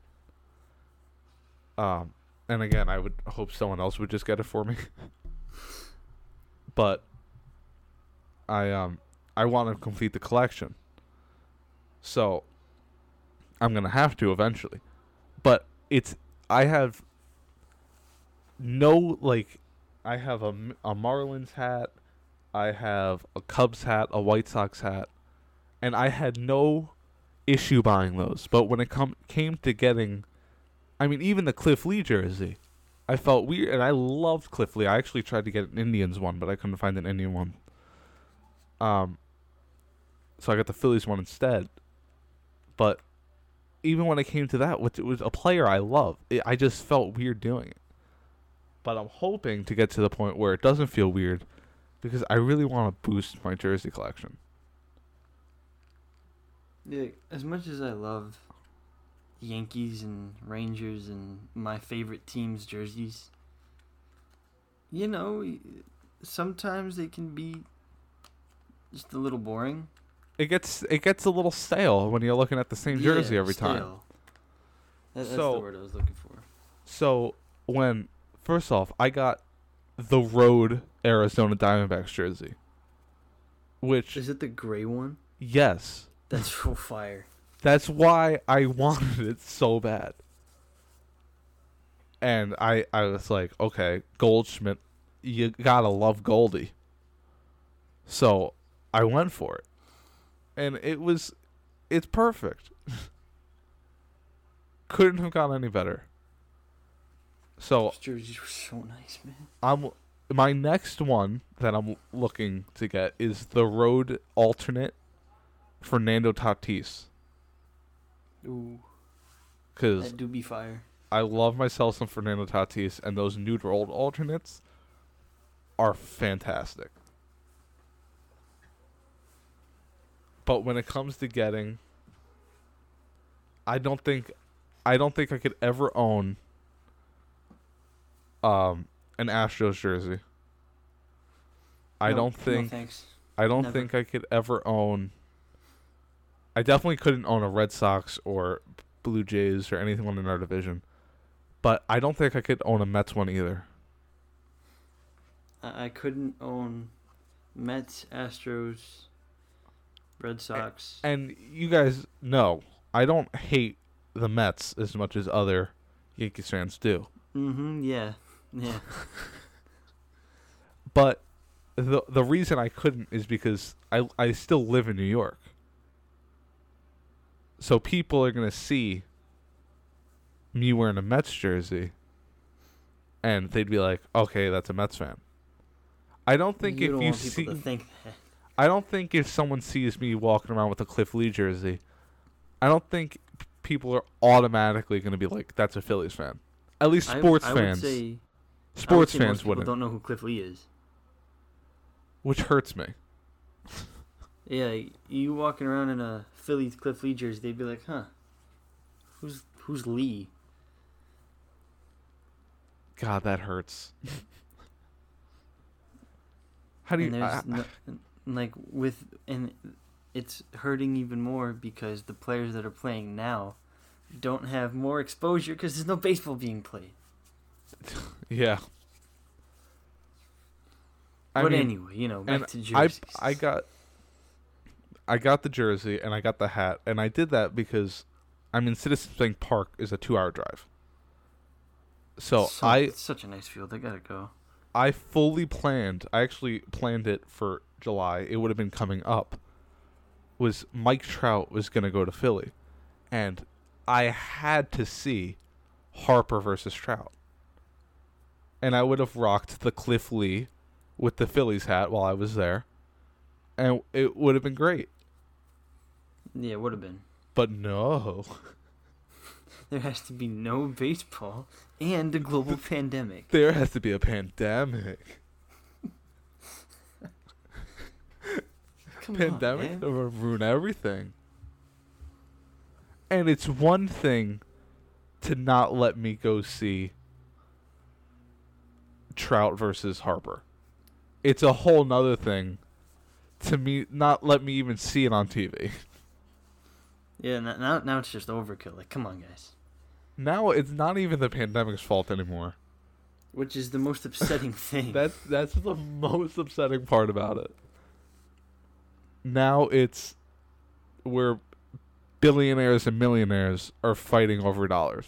Um, and again, I would hope someone else would just get it for me. But I um I want to complete the collection, so I'm gonna have to eventually. But it's I have no like I have a M- a Marlins hat, I have a Cubs hat, a White Sox hat. And I had no issue buying those. But when it come came to getting, I mean, even the Cliff Lee jersey, I felt weird. And I loved Cliff Lee. I actually tried to get an Indians one, but I couldn't find an Indian one. Um, so I got the Phillies one instead. But even when it came to that, which it was a player I love, it, I just felt weird doing it. But I'm hoping to get to the point where it doesn't feel weird, because I really want to boost my jersey collection. Yeah, as much as I love Yankees and Rangers and my favorite teams' jerseys, you know, y- sometimes they can be just a little boring. It gets it gets a little stale when you're looking at the same jersey Yeah, every time. stale. That, that's So- the word I was looking for. So when first off, I got the road Arizona Diamondbacks jersey, which Is it the gray one? yes, That's so fire. that's why I wanted it so bad. And I I was like, okay, Goldschmidt, you gotta love Goldie. So I went for it, and it was, it's perfect. Couldn't have gone any better. So Those jerseys were so nice, man. I'm my next one that I'm looking to get is the road alternate Fernando Tatis, Ooh, because that do be fire. I love myself some Fernando Tatis, and those new road alternates are fantastic. But when it comes to getting, I don't think, I don't think I could ever own um an Astros jersey. I No, don't no think thanks. I don't never. think I could ever own. I definitely couldn't own a Red Sox or Blue Jays or anything in our division. But I don't think I could own a Mets one either. I, I couldn't own Mets, Astros, Red Sox. And you guys know, I don't hate the Mets as much as other Yankees fans do. Mm-hmm. Yeah. Yeah. But the the reason I couldn't is because I I still live in New York. So people are gonna see me wearing a Mets jersey, and they'd be like, "Okay, that's a Mets fan." I don't think you if don't you want people see, to think that. I don't think if someone sees me walking around with a Cliff Lee jersey, I don't think p- people are automatically gonna be like, "That's a Phillies fan." At least I- sports I, fans, Would say, I would sports say fans most people wouldn't, don't know who Cliff Lee is. which hurts me. Yeah, you walking around in a Phillies Cliff Lee jersey, they'd be like, "Huh, who's who's Lee?" God, that hurts. How do you? And there's I- no, like with and it's hurting even more because the players that are playing now don't have more exposure because there's no baseball being played. yeah. I But mean, anyway, you know, back and to I jerseys. I got I got the jersey and I got the hat, and I did that because I mean Citizens Bank Park is a two-hour drive. So, So- I it's such a nice field. I gotta go. I fully planned. I actually planned it for July. It would have been coming up. Was Mike Trout was going to go to Philly, and I had to see Harper versus Trout. And I would have rocked the Cliff Lee with the Phillies hat while I was there, and it would have been great. Yeah, it would have been. But no. There has to be no baseball and a global pandemic. There has to be a pandemic. Come Pandemic on, that man. would ruin everything. And it's one thing to not let me go see Trout versus Harper. It's a whole nother thing to me not let me even see it on T V. Yeah, n- now now it's just overkill. Like, come on, guys. Now it's not even the pandemic's fault anymore. Which is the most upsetting thing. That's that's the most upsetting part about it. Now it's where billionaires and millionaires are fighting over dollars.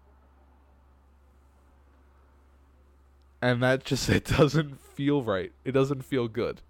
And that just, it doesn't feel right. It doesn't feel good.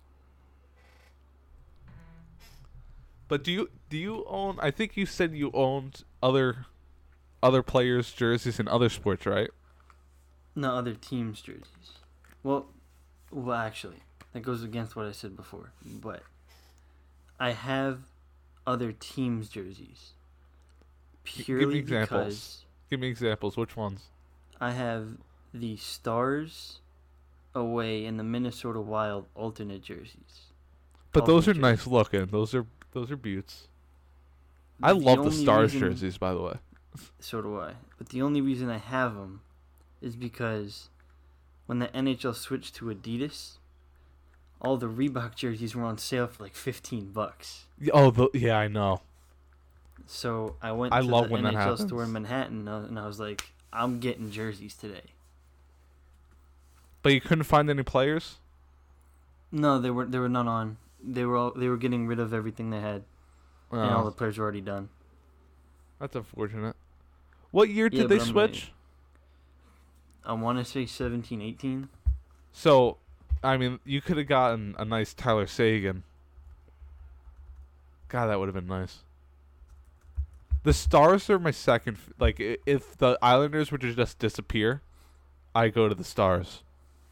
But do you do you own, I think you said you owned other other players' jerseys in other sports, right? No, other teams' jerseys. Well, well, actually, that goes against what I said before. But I have other teams' jerseys G- purely Give me examples. because Give me examples. Which ones? I have the Stars away and the Minnesota Wild alternate jerseys. But those are Alternate nice jerseys. looking. Those are those are beauts. I The love the only Stars reason- jerseys, by the way. So do I. But the only reason I have them is because when the N H L switched to Adidas, all the Reebok jerseys were on sale for like fifteen bucks. Y- Oh, the, yeah, I know. So I went I to love the when that N H L store happens. in Manhattan uh, and I was like, I'm getting jerseys today. But you couldn't find any players? No, there were there were none on. They were all they were getting rid of everything they had, and all the Oh, players were already done. that's unfortunate. What year Yeah, did they but I'm switch? I want to say seventeen, eighteen. So, I mean, you could have gotten a nice Tyler Sagan. God, that would have been nice. The Stars are my second. F- like, i- if the Islanders were to just disappear, I go to the Stars.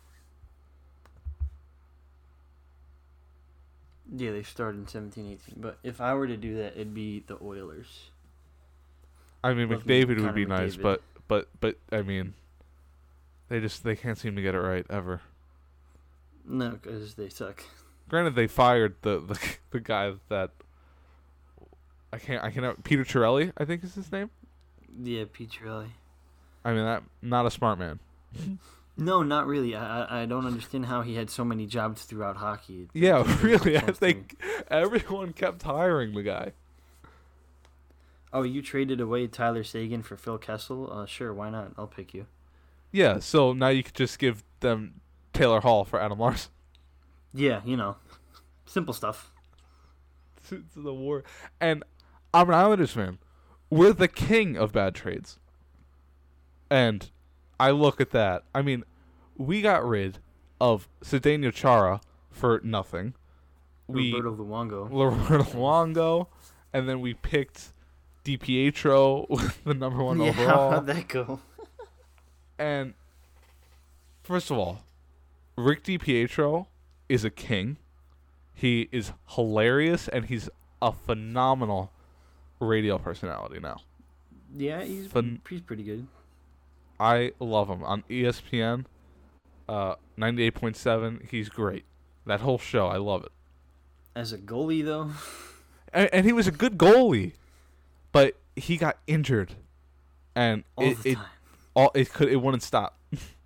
Yeah, they started in seventeen, eighteen. But if I were to do that, it'd be the Oilers. I mean, Love me McDavid would Connor be nice, McDavid. but but but I mean, they just they can't seem to get it right ever. No, because they suck. Granted, they fired the the, the guy that I can't I cannot Peter Chiarelli, I think is his name. Yeah, Pietrelli. I mean, that not a smart man. No, not really. I I I don't understand how he had so many jobs throughout hockey. It Yeah, doesn't make really. I sense to me. think everyone kept hiring the guy. Oh, you traded away Tyler Sagan for Phil Kessel? Uh, sure, why not? I'll pick you. Yeah, so now you could just give them Taylor Hall for Adam Larson. Yeah, you know, simple stuff. to, to the war. And I'm an Islanders fan. We're the king of bad trades. And I look at that. I mean, we got rid of Zdeno Chara for nothing. We Roberto Luongo. Roberto Luongo, and then we picked DiPietro with the number one Yeah, overall. how'd that go? And first of all, Rick DiPietro is a king. He is hilarious, and he's a phenomenal radio personality now. Yeah, he's, Fun- he's pretty good. I love him on E S P N, uh, ninety-eight point seven. He's great. That whole show, I love it. As a goalie, though, And, and he was a good goalie, but he got injured, and all it, the it time. all it could it wouldn't stop.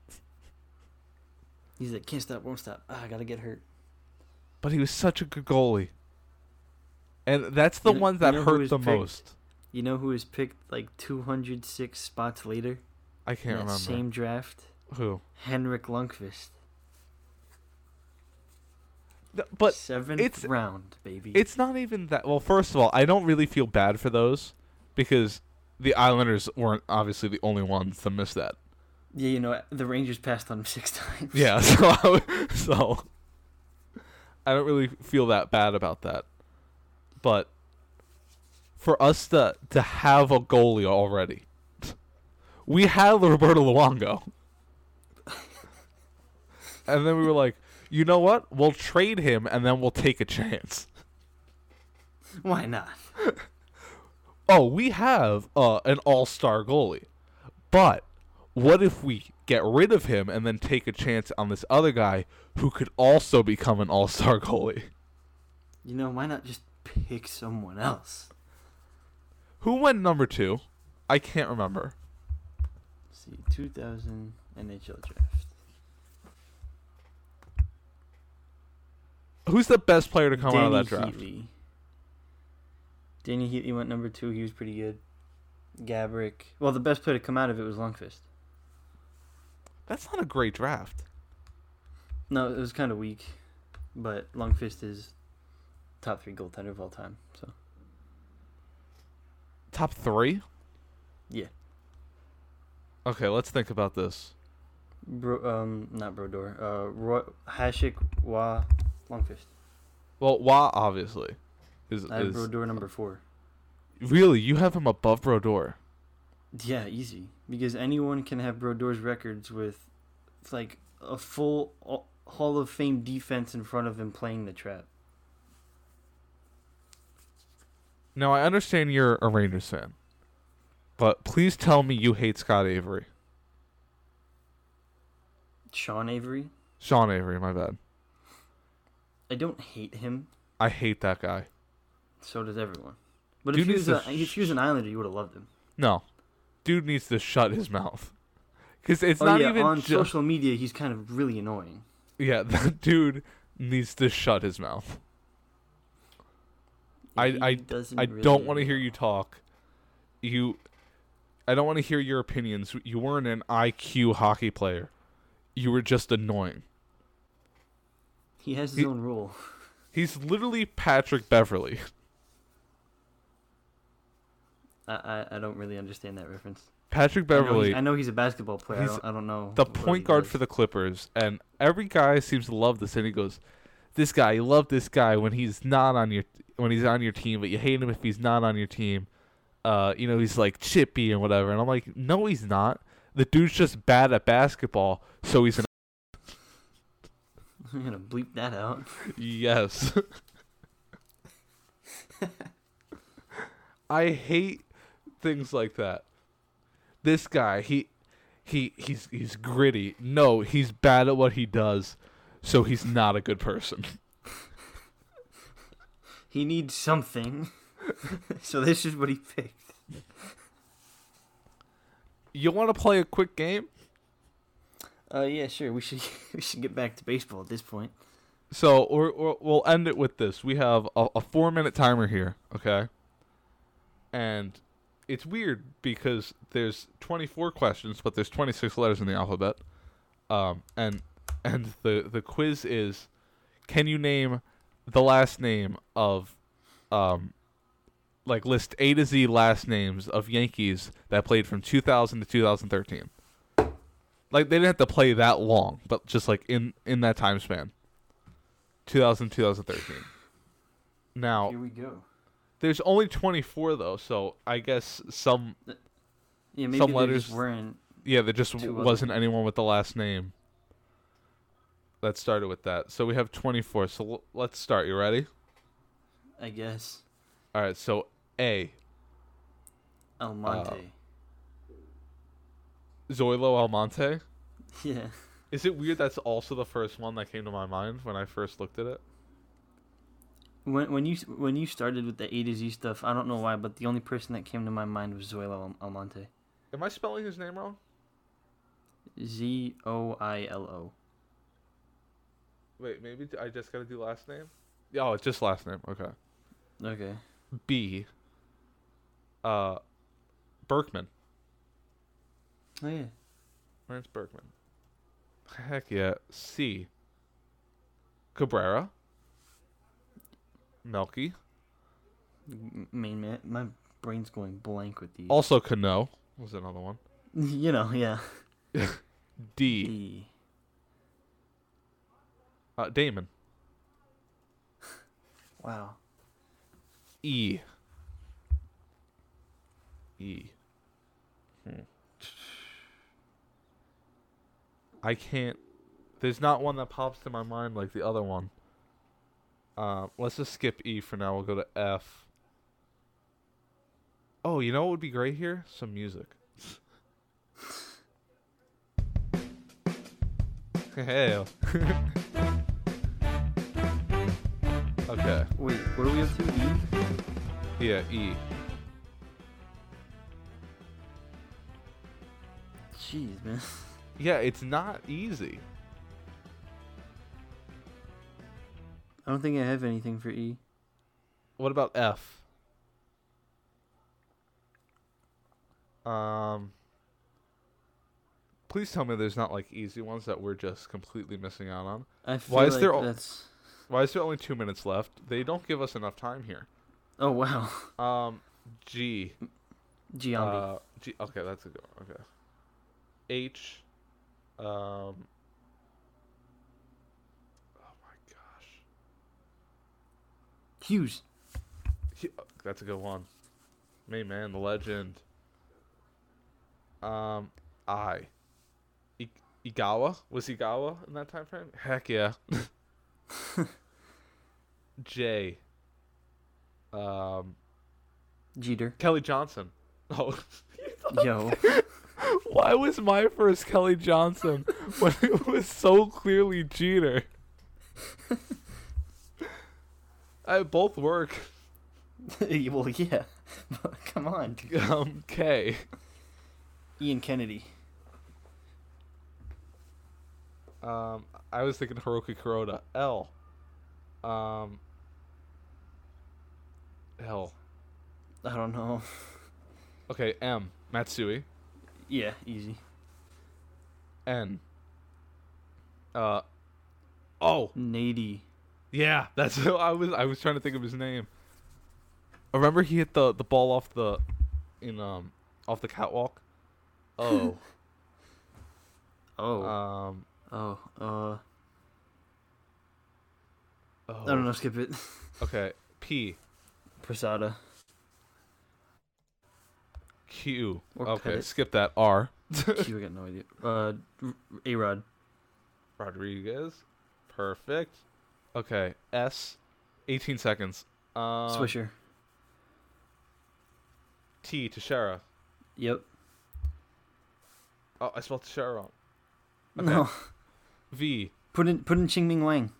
He's like, can't stop, won't stop. Ah, I gotta get hurt. But he was such a good goalie, and that's the You know- one you that know who hurt was the picked? most. You know who was picked like two hundred six spots later? I in can't that remember same draft? who. Henrik Lundqvist. Th- But Seventh it's- round, baby. it's not even that. Well, first of all, I don't really feel bad for those because the Islanders weren't obviously the only ones to miss that. Yeah, you know, the Rangers passed on him six times. Yeah, so I, would- so I don't really feel that bad about that. But for us to to have a goalie already, we had Roberto Luongo, and then we were like, you know what? We'll trade him, and then we'll take a chance. Why not? Oh, we have uh, an all-star goalie, but what if we get rid of him and then take a chance on this other guy who could also become an all-star goalie? You know, why not just pick someone else? Who went number two? I can't remember. Let's see, two thousand N H L draft. Who's the best player to come Danny out of that draft? Heatley. Danny Heatley went number two. He was pretty good. Gabrick. Well, the best player to come out of it was Lundqvist. That's not a great draft. No, it was kind of weak, but Lundqvist is top three goaltender of all time. So Top three? yeah, Okay, let's think about this. Bro, um, not Brodeur. Uh, Roy, Hasek, Wah, Lundqvist. Well, Wah obviously is, I have is Brodeur number four. really you have him above Brodeur. Yeah, easy. Because anyone can have Brodeur's records with, like, a full uh, Hall of Fame defense in front of him playing the trap. Now I understand you're a Rangers fan, but please tell me you hate Scott Avery. Sean Avery. Sean Avery, my bad. I don't hate him. I hate that guy. So does everyone. But Dude if he, needs was a, to if he was an Islander, you would have loved him. No, dude needs to shut his mouth. Because it's oh, not yeah, even on ju- social media, he's kind of really annoying. Yeah, that dude needs to shut his mouth. I He I doesn't I really don't want to hear know. you talk. You, I don't want to hear your opinions. You weren't an I Q hockey player. You were just annoying. He has his He- own rule. He's literally Patrick Beverly. I, I, I don't really understand that reference. Patrick I know, Beverly, he's, I know he's a basketball player. I He's don't, I don't know. the what he point guard does. for the Clippers, and every guy seems to love this. And he goes, "This guy, you love this guy when he's not on your when he's on your team, but you hate him if he's not on your team. Uh, you know, he's like chippy and whatever." And I'm like, "No, he's not. The dude's just bad at basketball, so he's an I'm gonna bleep that out. yes." I hate things like that. This guy, he, he, he's he's gritty. No, he's bad at what he does, so he's not a good person. He needs something. So this is what he picked. You want to play a quick game? Uh, yeah, sure. We should we should get back to baseball at this point. So or, or we'll end it with this. We have a, a four minute timer here, okay? And it's weird because there's twenty-four questions, but there's twenty-six letters in the alphabet. Um, and and the the quiz is, can you name the last name of, um, like list A to Z last names of Yankees that played from two thousand to two thousand thirteen. Like they didn't have to play that long, but just like in in that time span. two thousand, two thousand thirteen. Now, Here we go. there's only twenty-four though, so I guess some Yeah, maybe Some they letters- just weren't. yeah, there just Two w- other- wasn't anyone with the last name that started with that. So we have twenty-four. So l- let's start. You ready? I guess. All right. So A, Almonte. Zoilo Almonte. yeah. Is it weird that's also the first one that came to my mind when I first looked at it? When when you when you started with the A to Z stuff, I don't know why, but the only person that came to my mind was Zoilo Al- Almonte. Am I spelling his name wrong? Z O I L O. Wait, maybe I just gotta do last name? Yeah, oh, it's just last name. Okay. Okay. B. Uh, Berkman. Oh yeah. Lance Berkman. Heck yeah. C. Cabrera. Melky. M- Main man, my brain's going blank with these. Also Cano was another one. You know, yeah. D. D. Uh, Damon. Wow. E. E. Hmm. I can't. There's not one that pops to my mind like the other one. Uh, let's just skip E for now. We'll go to F. Oh, you know what would be great here? Some music. Hell. Okay. Wait, what are we up to? E? Yeah, E. Jeez, man. Yeah, it's not easy. I don't think I have anything for E. What about F? Um. Please tell me there's not like easy ones that we're just completely missing out on. I feel Why is like there al- that's. Why is there only two minutes left? They don't give us enough time here. Oh wow. Um, G. Giambi. Uh, G. Okay, that's a good one. Okay. H. Um. Oh my gosh. Hughes. He- That's a good one. Main man, the legend. Um, I. I- Igawa? Was Igawa in that time frame? Heck yeah. J. Um, Jeter. Kelly Johnson. Oh. Yo. Why was my first Kelly Johnson when it was so clearly Jeter? I both work. Well, yeah. Come on. Um, K. Ian Kennedy. Um, I was thinking Hiroki Kuroda. L. Um, L. I don't know. Okay, M. Matsui. Yeah, easy. N. Uh. Oh, Nady. yeah. That's who I was. I was trying to think of his name. I remember he hit the the ball off the, in um, off the catwalk. Oh. Oh. um. oh. Uh. Oh. I don't know. Skip it. Okay. P. Prasada. Q. Or Okay. Pettit. Skip that. R. Q, I got no idea. Uh, A Rod. Rodriguez. Perfect. Okay. S. eighteen seconds. Um, Swisher. T. Teixeira. Yep. Oh, I spelled Teixeira wrong. Okay. No. V. Put in put in Ching Ming Wang.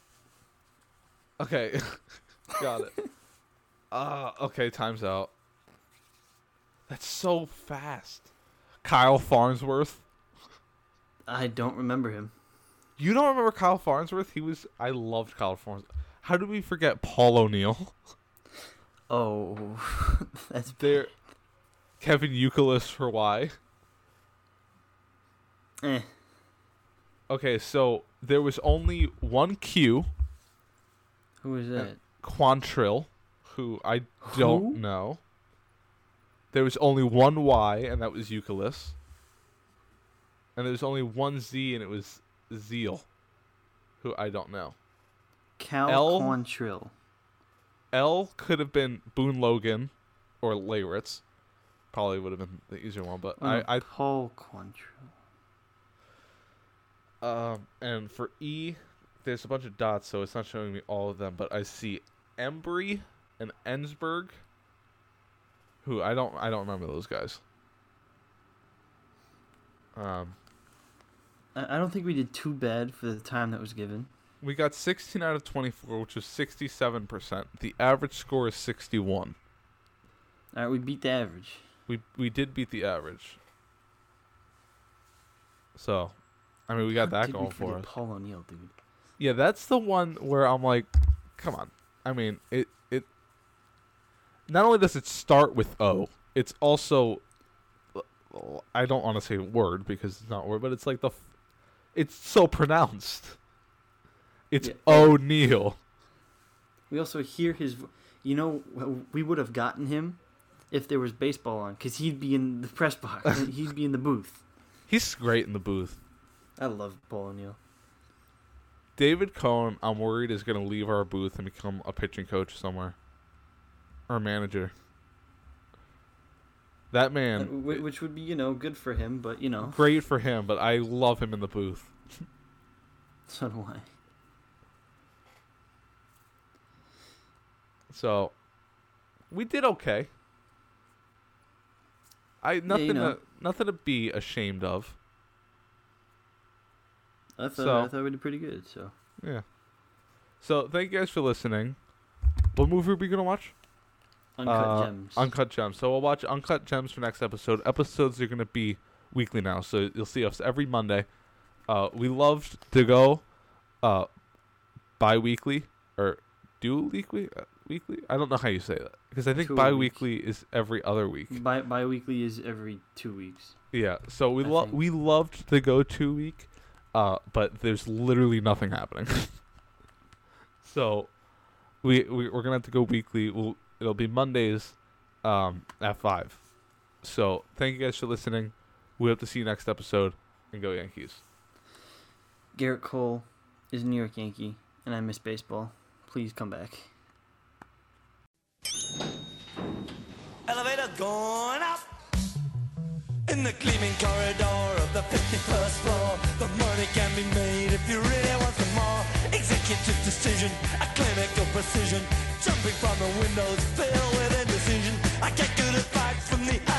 Okay. Got it. Ah, okay, time's out. That's so fast. Kyle Farnsworth. I don't remember him. You don't remember Kyle Farnsworth? He was. I loved Kyle Farnsworth. How did we forget Paul O'Neill? Oh, that's There, Kevin Youkilis for Y. eh. Okay, so there was only one Q, Who was that? Quantrill, who I don't Who? know. There was only one Y, and that was Youkilis. And there was only one Z, and it was Zeal, who I don't know. Cal L- Quantrill. L could have been Boone Logan or Leyritz. Probably would have been the easier one, but Oh, no, I, Paul Quantrill. I um and for E, there's a bunch of dots, so it's not showing me all of them, but I see Embry and Ensberg, who I don't I don't remember those guys. Um, I I don't think we did too bad for the time that was given. we got sixteen out of twenty-four, which is sixty-seven percent. The average score is sixty-one. All right, we beat the average. We we did beat the average. So, I mean, we got How that did we going for forget us. Paul O'Neill, dude. Yeah, that's the one where I'm like, come on. I mean, it it. Not only does it start with O, it's also. I don't want to say word because it's not word, but it's like the. f- It's so pronounced. It's Yeah. O'Neill. We also hear his. vo- You know, w- we would have gotten him if there was baseball on, because he'd be in the press box. and he'd be in the booth. He's great in the booth. I love Paul O'Neill. David Cohn, I'm worried, is going to leave our booth and become a pitching coach somewhere. Or manager. That Uh, man, wh- Which would be, you know, good for him, but, you know, great for him, but I love him in the booth. so do I. So, we did okay. I nothing know. to, nothing to be ashamed of. I thought, So- I thought we did pretty good, so. Yeah. So, thank you guys for listening. What movie are we going to watch? Uncut Uh, Gems. Uncut Gems. So we'll watch Uncut Gems for next episode. Episodes are going to be weekly now, so you'll see us every Monday. Uh, we loved to go uh, bi-weekly or do-weekly? Uh, weekly? I don't know how you say that. Because I think Two a week. bi-weekly is every other week. Bi- bi-weekly is every two weeks. Yeah, so we I lo- think. we loved to go two-week, uh, but there's literally nothing happening. So we, we, we're going to have to go weekly. We'll It'll be Mondays um, at five. So, thank you guys for listening. We hope to see you next episode. And go Yankees. Garrett Cole is a New York Yankee, and I miss baseball. Please come back. Elevator going up in the gleaming corridor of the fifty-first floor. The money can be made if you really want some more. Executive decision, a clinical precision. Jumping from the windows filled with indecision. I get good advice from the